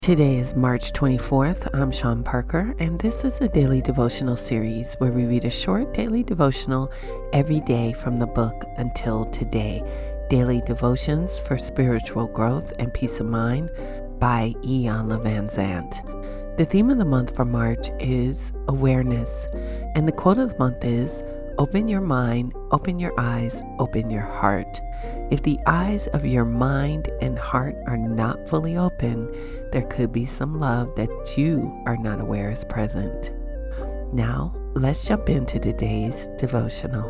Today is March 24th. I'm Sean Parker, and this is a daily devotional series where we read a short daily devotional every day from the book Until Today, Daily Devotions for Spiritual Growth and Peace of Mind by Iyanla Vanzant. The theme of the month for March is awareness, and the quote of the month is, "Open your mind, open your eyes, open your heart." If the eyes of your mind and heart are not fully open, there could be some love that you are not aware is present. Now, let's jump into today's devotional.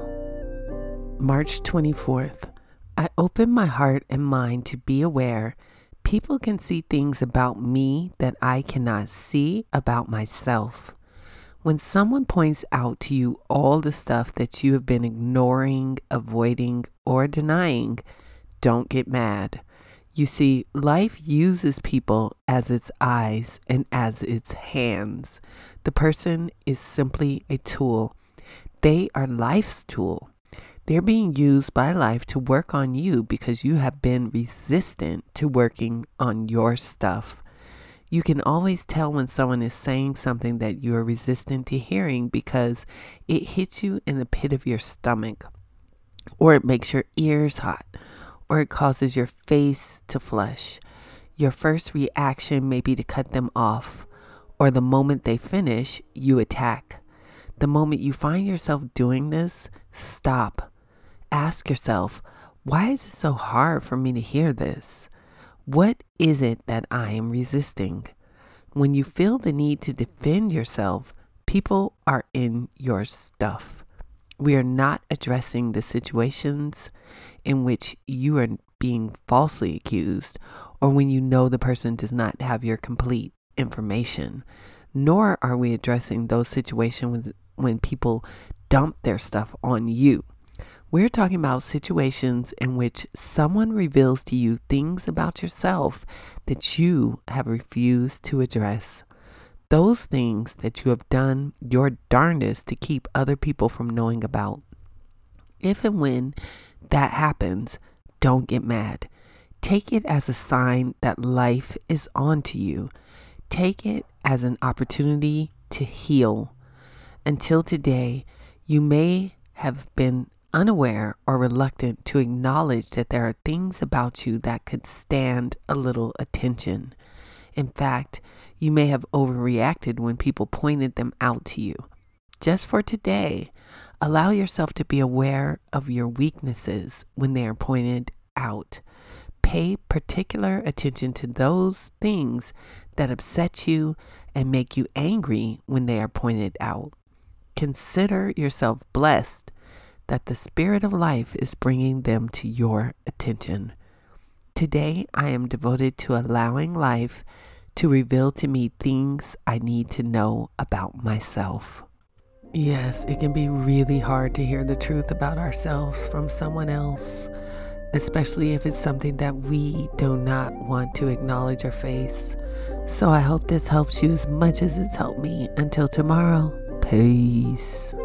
March 24th. I open my heart and mind to be aware. People can see things about me that I cannot see about myself. When someone points out to you all the stuff that you have been ignoring, avoiding, or denying, don't get mad. You see, life uses people as its eyes and as its hands. The person is simply a tool. They are life's tool. They're being used by life to work on you because you have been resistant to working on your stuff. You can always tell when someone is saying something that you are resistant to hearing because it hits you in the pit of your stomach, or it makes your ears hot, or it causes your face to flush. Your first reaction may be to cut them off, or the moment they finish, you attack. The moment you find yourself doing this, stop. Ask yourself, why is it so hard for me to hear this? What is it that I am resisting? When you feel the need to defend yourself, people are in your stuff. We are not addressing the situations in which you are being falsely accused, or when you know the person does not have your complete information. Nor are we addressing those situations when people dump their stuff on you. We're talking about situations in which someone reveals to you things about yourself that you have refused to address. Those things that you have done your darndest to keep other people from knowing about. If and when that happens, don't get mad. Take it as a sign that life is on to you. Take it as an opportunity to heal. Until today, you may have been unaware or reluctant to acknowledge that there are things about you that could stand a little attention. In fact, you may have overreacted when people pointed them out to you. Just for today, allow yourself to be aware of your weaknesses when they are pointed out. Pay particular attention to those things that upset you and make you angry when they are pointed out. Consider yourself blessed that the Spirit of life is bringing them to your attention. Today, I am devoted to allowing life to reveal to me things I need to know about myself. Yes, it can be really hard to hear the truth about ourselves from someone else, especially if it's something that we do not want to acknowledge or face. So I hope this helps you as much as it's helped me. Until tomorrow, peace.